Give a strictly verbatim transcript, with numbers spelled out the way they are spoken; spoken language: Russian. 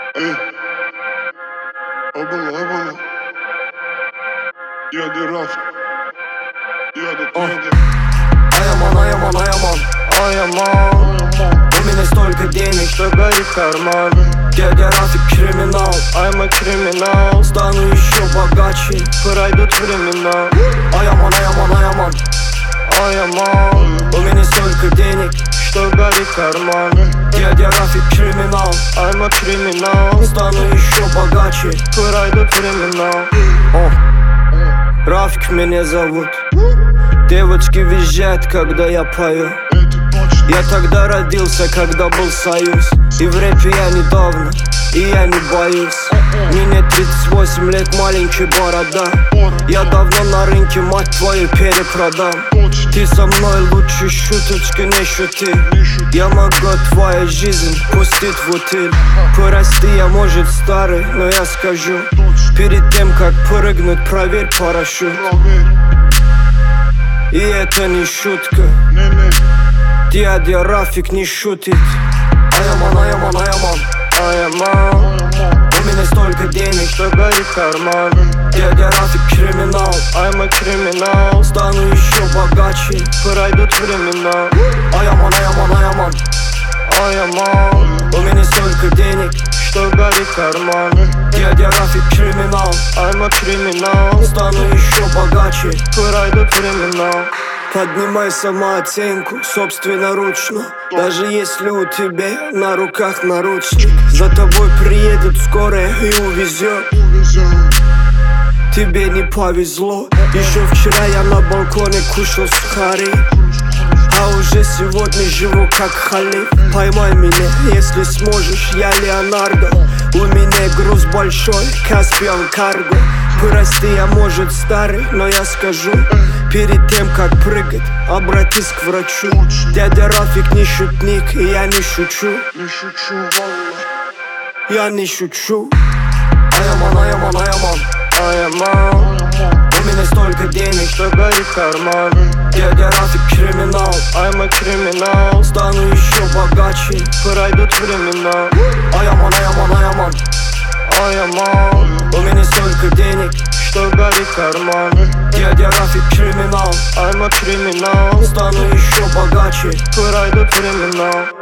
Эй, обала, обала. Яды Раф. Ядут, ядут. Аяман, аяман, аяман, аяман. У меня столько денег, что горит карман. Дядя Рафик криминал, I'm a криминал. Стану еще богаче, пройдут времена. Аяман, аяман, аяман, аяман. У меня столько денег, что горит карман. Дядя Рафик криминал, I'm a криминал. Стану еще богаче, пройдут времена. О, Рафик меня зовут. Девочки визжат, когда я пою. Я тогда родился, когда был союз. И в рэпе я недавно, и я не боюсь. Мне тридцать восемь лет, маленький борода. Я давно на рынке, мать твою, перепродам. Ты со мной лучше шуточка не шути. Я могу твою жизнь пустить в утиль. Прости, я может старый, но я скажу: перед тем как прыгнуть, проверь парашют. И это не шутка, дядя Рафик не шутит. Аяман, аяман, аяман, аяман. У меня столько денег, что горит карман. Дядя Рафик криминал, I'm a криминал. Стану еще богаче, пройдут времена. Аяман, аяман, аяман, аяман. У меня столько денег, что горит карман. Дядя Рафик криминал, I'm a криминал. Стану еще богаче, пройдут времена. Поднимай самооценку собственноручно. Даже если у тебя на руках наручник, за тобой приедет скорая и увезет. Тебе не повезло. Еще вчера я на балконе кушал сухари, а уже сегодня живу как халиф. Поймай меня, если сможешь, я Леонардо. У меня груз большой, Каспиан Карго. Прости, я может старый, но я скажу: перед тем как прыгать, обратись к врачу. Дядя Рафик не шутник, и я не шучу. Я не шучу. Аяман, аяман, аяман, аяман. У меня столько денег, что горит карман. Дядя Рафик криминал, I'm a криминал. Стану еще богаче, пройдут времена. Аяман, аяман, аяман, аяман. У меня столько денег, что горит карман. Дядя Рафик криминал, I'm a криминал. Стану еще богаче, пройдут времена.